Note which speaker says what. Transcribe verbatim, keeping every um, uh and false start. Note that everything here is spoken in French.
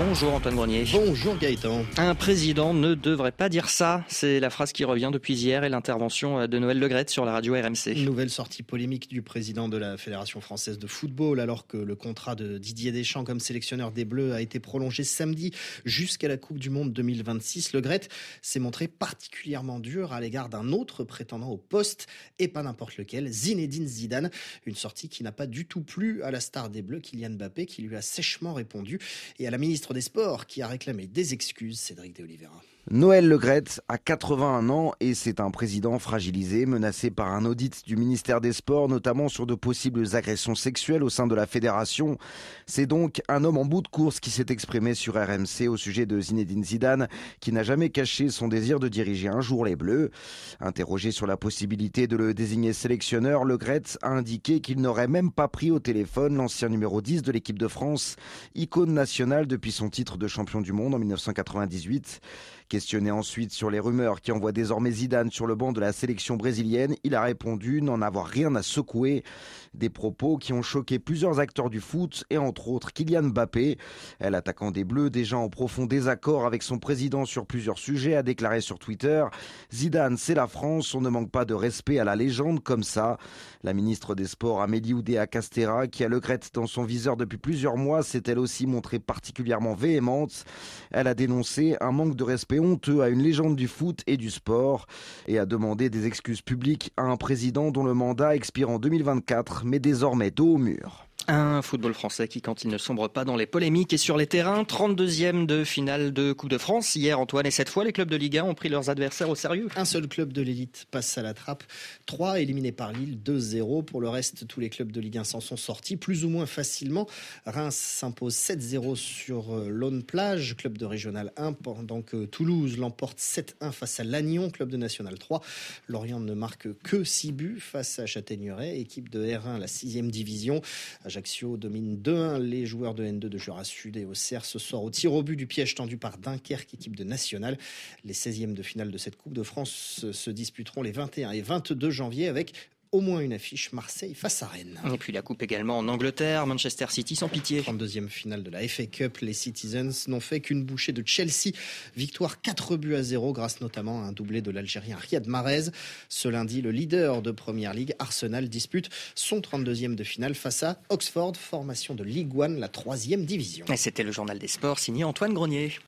Speaker 1: Bonjour Antoine Grenier.
Speaker 2: Bonjour Gaëtan.
Speaker 1: Un président ne devrait pas dire ça. C'est la phrase qui revient depuis hier et l'intervention de Noël Le Graët sur la radio R M C.
Speaker 2: Nouvelle sortie polémique du président de la Fédération française de football alors que le contrat de Didier Deschamps comme sélectionneur des Bleus a été prolongé samedi jusqu'à la Coupe du Monde deux mille vingt-six. Le Graët s'est montré particulièrement dur à l'égard d'un autre prétendant au poste et pas n'importe lequel, Zinedine Zidane. Une sortie qui n'a pas du tout plu à la star des Bleus, Kylian Mbappé, qui lui a sèchement répondu, et à la ministre des Sports qui a réclamé des excuses, Cédric de Oliveira.
Speaker 3: Noël Le Graët a quatre-vingt-un ans et c'est un président fragilisé, menacé par un audit du ministère des Sports, notamment sur de possibles agressions sexuelles au sein de la fédération. C'est donc un homme en bout de course qui s'est exprimé sur R M C au sujet de Zinedine Zidane, qui n'a jamais caché son désir de diriger un jour les Bleus. Interrogé sur la possibilité de le désigner sélectionneur, Le Graët a indiqué qu'il n'aurait même pas pris au téléphone l'ancien numéro dix de l'équipe de France, icône nationale depuis son titre de champion du monde en dix-neuf cent quatre-vingt-dix-huit. Questionné ensuite sur les rumeurs qui envoient désormais Zidane sur le banc de la sélection brésilienne, il a répondu n'en avoir rien à secouer. Des propos qui ont choqué plusieurs acteurs du foot et entre autres Kylian Mbappé. L'attaquant des Bleus, déjà en profond désaccord avec son président sur plusieurs sujets, a déclaré sur Twitter « Zidane, c'est la France, on ne manque pas de respect à la légende comme ça ». La ministre des Sports, Amélie Oudéa-Castéra, qui a Le Graët dans son viseur depuis plusieurs mois, s'est elle aussi montrée particulièrement véhémente. Elle a dénoncé un manque de respect honteux à une légende du foot et du sport et a demandé des excuses publiques à un président dont le mandat expire en deux mille vingt-quatre, mais désormais dos au mur.
Speaker 1: Un football français qui, quand il ne sombre pas dans les polémiques et sur les terrains, trente-deuxième de finale de Coupe de France. Hier, Antoine, et cette fois, les clubs de Ligue un ont pris leurs adversaires au sérieux.
Speaker 2: Un seul club de l'élite passe à la trappe. Trois éliminés par Lille, deux zéro. Pour le reste, tous les clubs de Ligue un s'en sont sortis plus ou moins facilement. Reims s'impose sept zéro sur Lone Plage, club de Régional un, pendant que Toulouse l'emporte sept un face à Lannion, club de National trois. Lorient ne marque que six buts face à Châtaigneraie, équipe de R un, la sixième division. Ajaccio domine deux un les joueurs de N deux de Jura Sud et Auxerre ce soir au tir au but du piège tendu par Dunkerque, équipe de National. Les seizièmes de finale de cette Coupe de France se disputeront les vingt et un et vingt-deux janvier avec au moins une affiche, Marseille face à Rennes.
Speaker 1: Et puis la coupe également en Angleterre, Manchester City sans pitié.
Speaker 2: trente-deuxième finale de la F A Cup, les Citizens n'ont fait qu'une bouchée de Chelsea. Victoire quatre buts à zéro grâce notamment à un doublé de l'Algérien Riyad Mahrez. Ce lundi, le leader de Premier League, Arsenal, dispute son trente-deuxième de finale face à Oxford, formation de Ligue un, la troisième division.
Speaker 1: Et c'était le journal des sports signé Antoine Grenier.